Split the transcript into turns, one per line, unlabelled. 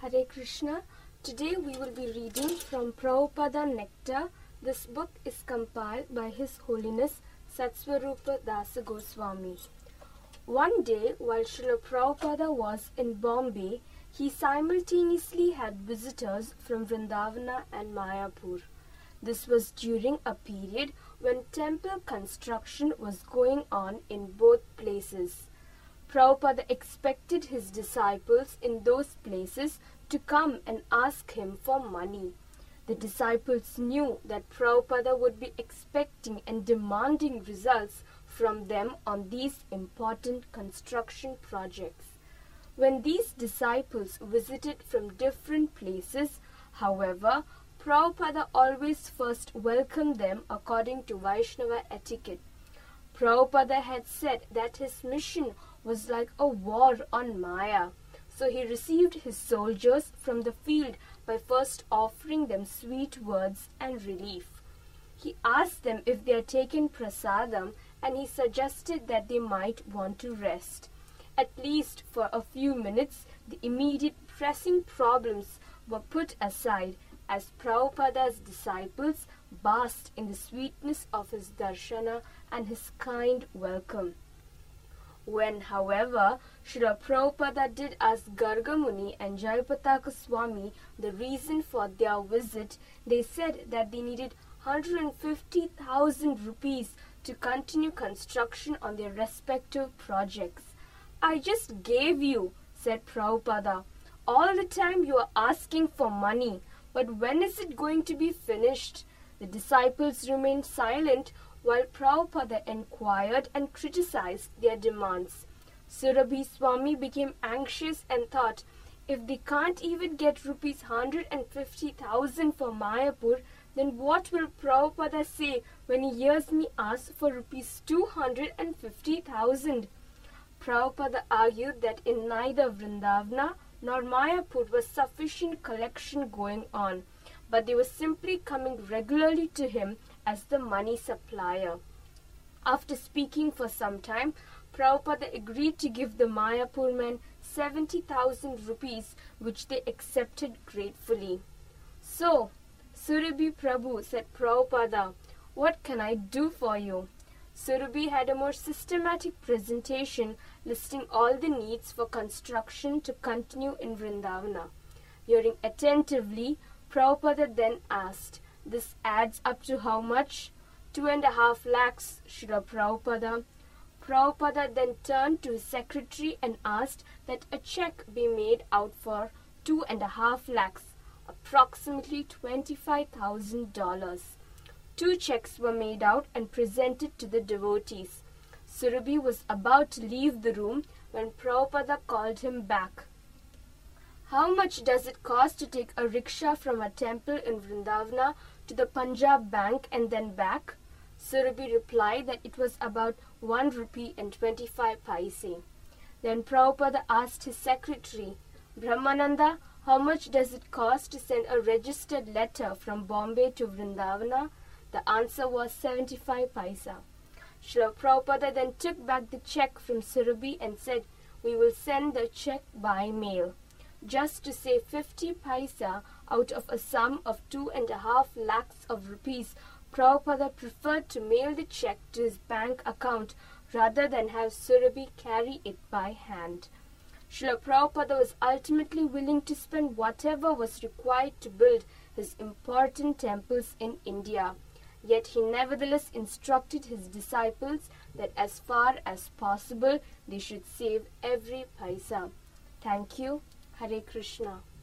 Hare Krishna. Today we will be reading from Prabhupada Nectar. This book is compiled by His Holiness Satsvarupa Dasa Goswami. One day, while Srila Prabhupada was in Bombay, he simultaneously had visitors from Vrindavana and Mayapur. This was during a period when temple construction was going on in both places. Prabhupada expected his disciples in those places to come and ask him for money. The disciples knew that Prabhupada would be expecting and demanding results from them on these important construction projects. When these disciples visited from different places, however, Prabhupada always first welcomed them according to Vaishnava etiquette. Prabhupada had said that his mission was like a war on Maya. So he received his soldiers from the field by first offering them sweet words and relief. He asked them if they had taken prasadam, and he suggested that they might want to rest. At least for a few minutes, the immediate pressing problems were put aside as Prabhupada's disciples basked in the sweetness of his darshana and his kind welcome. When, however, Srila Prabhupada did ask Garga Muni and Jayapataka Swami the reason for their visit, they said that they needed 150,000 rupees to continue construction on their respective projects. "I just gave you," said Prabhupada. "All the time you are asking for money, but when is it going to be finished?" The disciples remained silent while Prabhupada inquired and criticized their demands. Surabhi Swami became anxious and thought, if they can't even get rupees 150,000 for Mayapur, then what will Prabhupada say when he hears me ask for rupees 250,000? Prabhupada argued that in neither Vrindavana nor Mayapur was sufficient collection going on, but they were simply coming regularly to him as the money supplier. After speaking for some time, Prabhupada agreed to give the Mayapur men 70,000 rupees, which they accepted gratefully. "So, Surabhi Prabhu," said Prabhupada, "what can I do for you?" Surabhi had a more systematic presentation listing all the needs for construction to continue in Vrindavana. Hearing attentively, Prabhupada then asked, "This adds up to how much?" 2.5 lakhs, Srila Prabhupada. Prabhupada then turned to his secretary and asked that a check be made out for 2.5 lakhs, approximately $25,000. 2 checks were made out and presented to the devotees. Surabhi was about to leave the room when Prabhupada called him back. "How much does it cost to take a rickshaw from a temple in Vrindavana to the Punjab Bank and then back?" Surabhi replied that it was about 1 rupee and 25 paise. Then Prabhupada asked his secretary, "Brahmananda, how much does it cost to send a registered letter from Bombay to Vrindavana?" The answer was 75 paisa. Srila Prabhupada then took back the check from Surabhi and said, "We will send the check by mail." Just to save 50 paisa out of a sum of 2.5 lakhs of rupees, Prabhupada preferred to mail the check to his bank account rather than have Surabhi carry it by hand. Srila Prabhupada was ultimately willing to spend whatever was required to build his important temples in India. Yet he nevertheless instructed his disciples that as far as possible they should save every paisa. Thank you. Hare Krishna.